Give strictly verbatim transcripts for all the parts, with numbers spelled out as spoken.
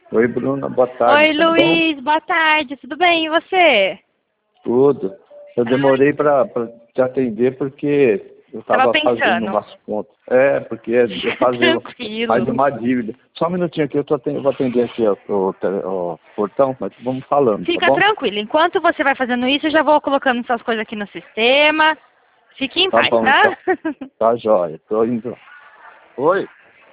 Oi, Bruna, boa tarde. Oi, Tudo Luiz, bom? boa tarde, tudo bem? E você? Tudo. Eu demorei para te atender porque eu Tava estava fazendo pensando. umas contas. É, porque eu fazia faz Tranquilo. uma dívida. Só um minutinho aqui, eu, tô atendendo, eu vou atender aqui ó, o, tele- o portão, mas vamos falando, tá Fica bom? tranquilo, enquanto você vai fazendo isso, eu já vou colocando suas coisas aqui no sistema. Fique em Tá paz, bom, então. tá? Tá jóia. Tô indo. Oi?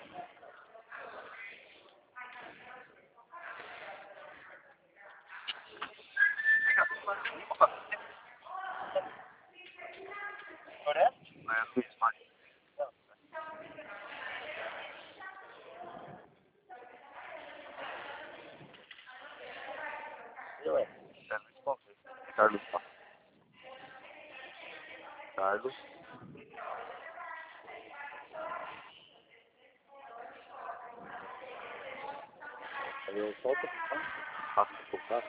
Carlos. Carlos. Eu solto passa por cá.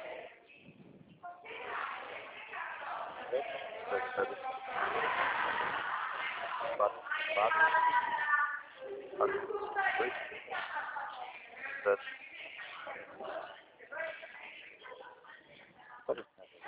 Quatro, quatro, quatro, dois, sete. Pode.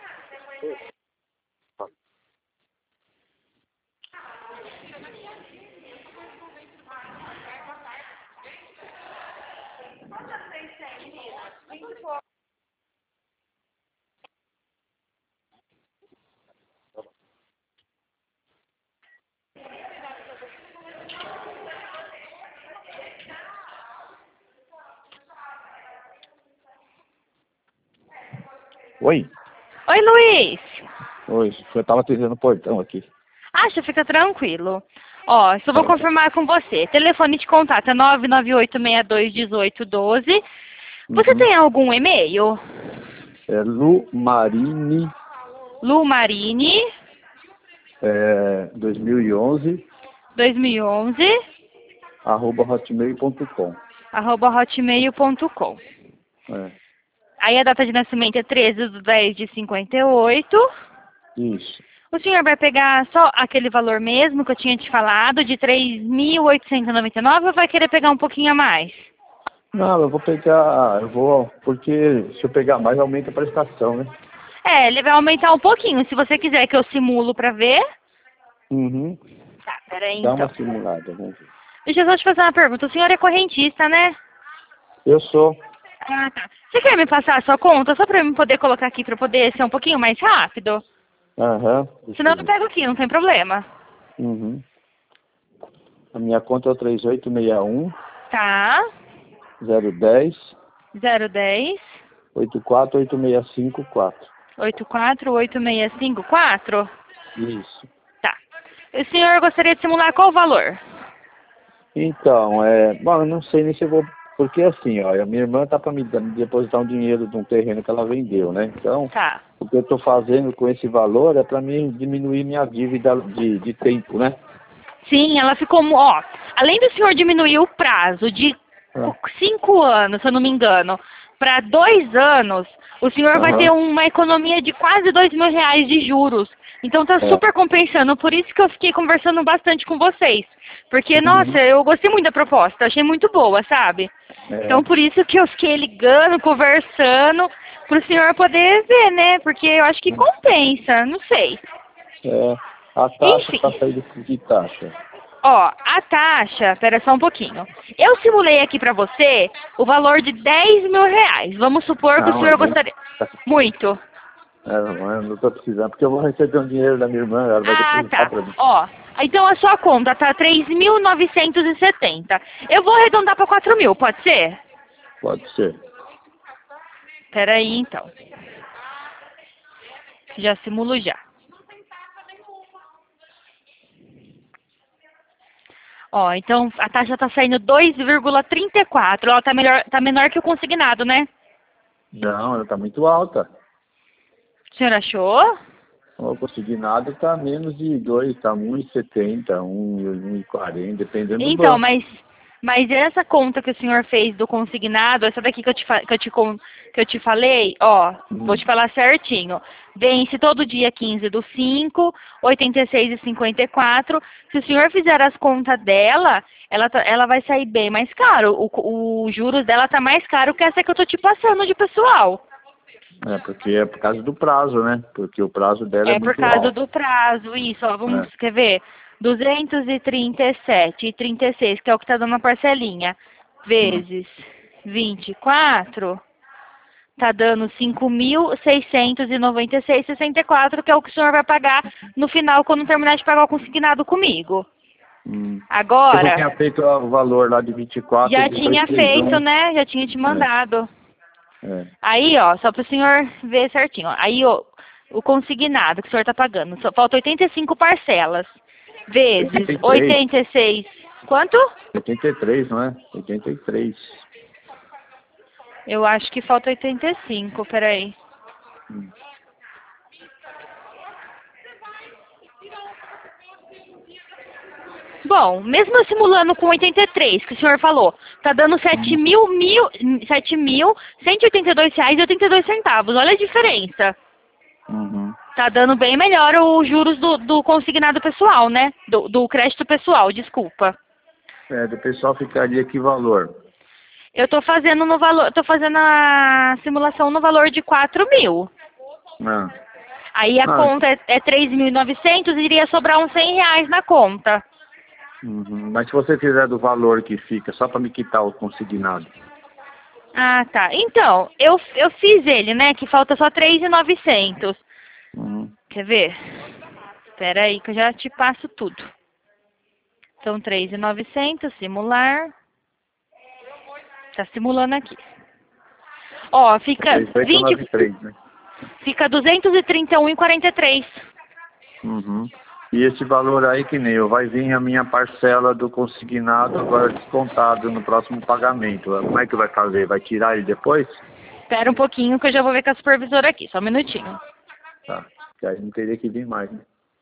Oi? Oi, Luiz. Oi, eu tava atendendo o portão aqui. Acha, fica tranquilo. Ó, só vou Ah, tá. confirmar com você. Telefone de contato é nove nove oito seis dois um oito um dois. Você Uhum. tem algum e-mail? É Lu Marini, Lumarini é, dois mil e onze, dois mil e onze arroba hotmail ponto com. arroba hotmail ponto com. É, Aí a data de nascimento é treze de dez de cinquenta e oito. isso. O senhor vai pegar só aquele valor mesmo que eu tinha te falado, de três mil oitocentos e noventa e nove, ou vai querer pegar um pouquinho a mais? Não, eu vou pegar, eu vou, porque se eu pegar mais aumenta a prestação, né? É, ele vai aumentar um pouquinho. Se você quiser que eu simulo pra ver. Uhum. Tá, peraí Dá então. uma simulada, vamos ver. Deixa eu só te fazer uma pergunta. O senhor é correntista, né? Eu sou. Ah, tá. Você quer me passar a sua conta só pra eu poder colocar aqui pra poder ser um pouquinho mais rápido? Aham, deixa Senão eu eu ver. pego aqui, não tem problema. Uhum. A minha conta é o três oito seis um, Tá. zero dez, zero dez oito quatro oito seis cinco quatro. oito quatro oito seis cinco quatro. Isso. Tá. O senhor gostaria de simular qual valor? Então, é, bom, eu não sei nem se eu vou, porque assim, ó, a minha irmã tá para me, dar- me depositar um dinheiro de um terreno que ela vendeu, né? Então, Tá. o que eu estou fazendo com esse valor é para mim diminuir minha dívida de, de tempo, né? Sim, ela ficou, mu- ó, além do senhor diminuir o prazo de Ah, co- cinco anos, se eu não me engano, para dois anos, o senhor vai ter aham, uma economia de quase dois mil reais de juros. Então tá é. super compensando, por isso que eu fiquei conversando bastante com vocês. Porque, nossa, Uhum, eu gostei muito da proposta, achei muito boa, sabe? Então é, por isso que eu fiquei ligando, conversando, pro senhor poder ver, né? Porque eu acho que compensa, não sei. é. A taxa Enfim. está saindo de taxa. Ó, a taxa, pera só um pouquinho. Eu simulei aqui pra você o valor de dez mil reais. Vamos supor que o Não, é senhor muito. gostaria... Muito. É, não, eu não estou precisando, porque eu vou receber um dinheiro da minha irmã, ela vai Ah, depositar tá. para mim. Ó, então a sua conta tá três mil novecentos e setenta. Eu vou arredondar pra quatro mil, pode ser? Pode ser. Pera aí, então. Já simulo já. Ó, então a taxa tá saindo dois vírgula trinta e quatro. Ó, tá, melhor, tá menor que o consignado, né? Não, ela está muito alta. O senhor achou? O consignado está menos de dois, está um e setenta, um e quarenta, dependendo do Então, banco. mas Mas essa conta que o senhor fez do consignado, essa daqui que eu te, fa- que eu te, con- que eu te falei, ó, vou Hum. te falar certinho. Vence todo dia quinze do cinco, oitenta e seis e cinquenta e quatro. Se o senhor fizer as contas dela, ela, tá- ela vai sair bem mais caro. O, o juros dela tá mais caro que essa que eu tô te passando de pessoal. É, porque é por causa do prazo, né? Porque o prazo dela é É por muito causa alto. do prazo, isso, ó, vamos, É. quer ver? duzentos e trinta e sete e trinta e seis, que é o que tá dando a parcelinha, Hum. vezes vinte e quatro, tá dando cinco mil seiscentos e noventa e seis e sessenta e quatro, que é o que o senhor vai pagar no final quando terminar de pagar o consignado comigo. Hum. Eu já Agora, tinha feito o valor lá de vinte e quatro já de dois tinha três feito, um. né? Já tinha te mandado. É, é. Aí, ó, só para o senhor ver certinho. Ó. Aí, ó, o consignado que o senhor está pagando, só falta oitenta e cinco parcelas, vezes oitenta e três. oitenta e seis. Quanto? oitenta e três, não é? oitenta e três. Eu acho que falta oitenta e cinco, peraí. Hum. Bom, mesmo eu simulando com oitenta e três, que o senhor falou, tá dando sete Hum. mil, mil, sete mil, cento e oitenta e dois reais e oitenta e dois centavos. Olha a diferença. Uhum. Tá dando bem melhor os juros do, do consignado pessoal, né? Do, do crédito pessoal, desculpa. É, do pessoal ficaria que valor? Eu tô fazendo no valor, tô fazendo a simulação no valor de quatro mil. Ah. Aí a Ah, conta é, é três mil e novecentos e iria sobrar uns cem reais na conta. uhum. Mas se você fizer do valor que fica, só para me quitar o consignado. Ah, tá. Então, eu, eu fiz ele, né? Que falta só três mil e novecentos. Uhum. Quer ver? Espera aí que eu já te passo tudo. São três mil e novecentos, simular. Tá simulando aqui. Ó, fica vinte, oitenta e três, né? fica duzentos e trinta e um e quarenta e três. Uhum. E esse valor aí, que nem eu, vai vir a minha parcela do consignado agora descontado no próximo pagamento. Como é que vai fazer? Vai tirar ele depois? Espera um pouquinho que eu já vou ver com a supervisora aqui, só um minutinho. Tá. Que aí não teria que vir mais, né?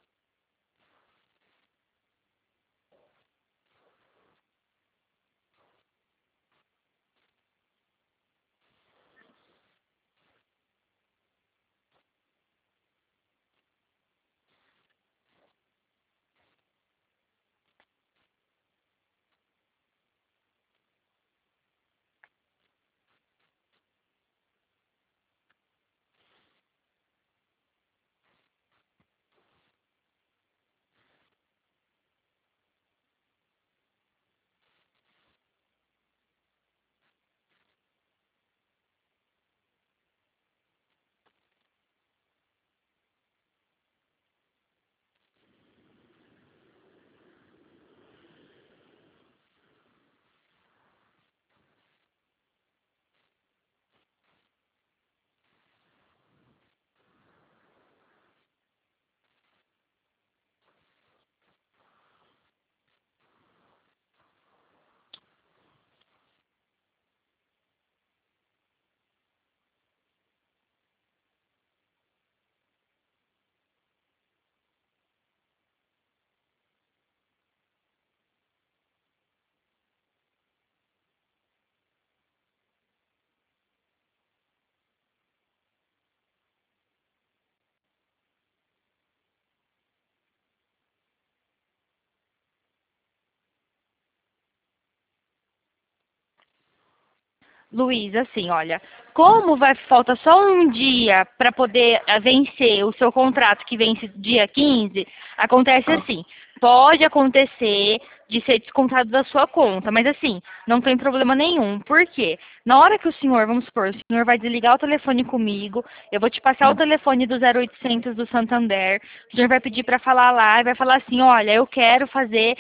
Luiz, assim, olha, como vai falta só um dia para poder eh, vencer o seu contrato que vence dia quinze, acontece Ah. assim, pode acontecer de ser descontado da sua conta, mas assim, não tem problema nenhum. Por quê? Na hora que o senhor, vamos supor, o senhor vai desligar o telefone comigo, eu vou te passar o Hum. telefone do zero oitocentos do Santander, o senhor vai pedir para falar lá e vai falar assim, olha, eu quero fazer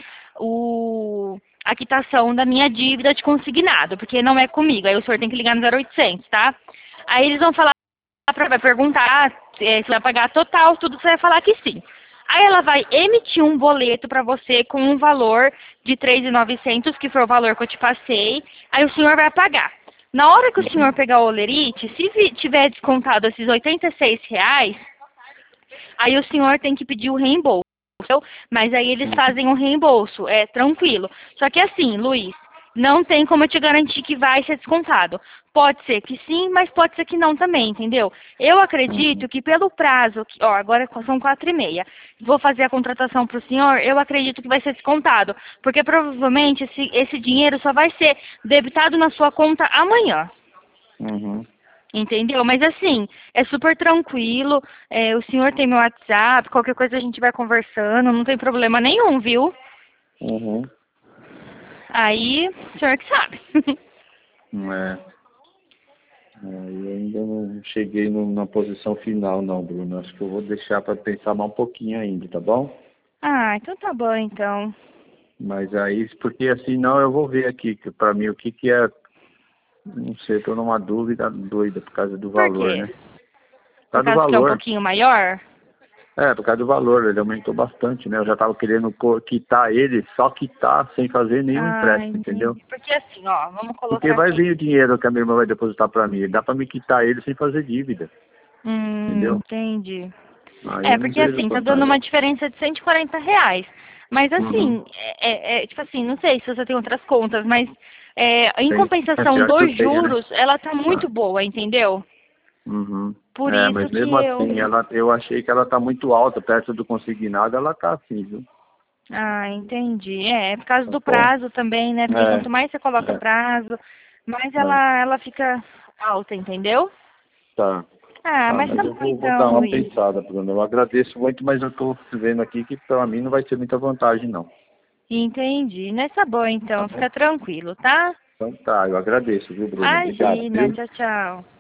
o a quitação da minha dívida de consignado, porque não é comigo. Aí o senhor tem que ligar no zero oitocentos, tá? Aí eles vão falar, pra- vai perguntar eh, se vai pagar total, tudo você vai falar que sim. Aí ela vai emitir um boleto para você com um valor de três mil e novecentos, que foi o valor que eu te passei. Aí o senhor vai pagar. Na hora que o senhor pegar o olerite, se vi- tiver descontado esses oitenta e seis reais, aí o senhor tem que pedir o reembolso. Mas aí eles fazem um reembolso, é tranquilo. Só que assim, Luiz, não tem como eu te garantir que vai ser descontado. Pode ser que sim, mas pode ser que não também, entendeu? Eu acredito que pelo prazo, que, ó, agora são quatro e meia, vou fazer a contratação para o senhor, eu acredito que vai ser descontado, porque provavelmente esse, esse dinheiro só vai ser debitado na sua conta amanhã. Uhum. Entendeu? Mas assim, é super tranquilo, é, o senhor tem meu WhatsApp, qualquer coisa a gente vai conversando, não tem problema nenhum, viu? Uhum. Aí, o senhor que sabe. É. É, eu ainda não cheguei no, na posição final não, Bruno. Acho que eu vou deixar para pensar mais um pouquinho ainda, tá bom? Ah, então tá bom, então. Mas aí, porque assim, não, eu vou ver aqui, que para mim, o que que é, não sei, estou numa dúvida doida por causa do Por valor, quê? né? Por Por causa do causa que é um valor. pouquinho maior? É, por causa do valor, ele aumentou bastante, né? Eu já estava querendo co- quitar ele, só quitar sem fazer nenhum Ah, empréstimo, entendeu? entendi. Porque assim, ó, vamos Porque colocar vai aqui. vir o dinheiro que a minha irmã vai depositar para mim, dá para me quitar ele sem fazer dívida, Hum, entendeu? entendi. Aí É, eu não porque vejo assim, tá dando vantagem. uma diferença de cento e quarenta reais. Mas Uhum. assim, é, é- é, tipo assim, não sei se você tem outras contas, mas é, em Tem, é compensação pior que eu dos tenho, né? juros, ela tá Ah. muito boa, entendeu? Uhum. Por É, isso mas que mesmo eu. assim, ela, eu achei que ela tá muito alta, perto do consignado, ela tá assim, viu? Ah, entendi. É, é por causa Tá do bom? prazo também, né? Porque quanto mais você É, coloca é, prazo, mais é. ela, ela fica alta, entendeu? Tá. Ah, Ah, mas mas tá eu bom vou, vou dar então, uma Luiz. pensada, Bruno. Eu agradeço muito, mas eu tô vendo aqui que pra mim não vai ter muita vantagem, não. Entendi. Mas tá bom Tá então, bom? fica tranquilo, tá? Então tá, eu agradeço, viu, Bruno? Obrigado, Imagina, viu? tchau, tchau.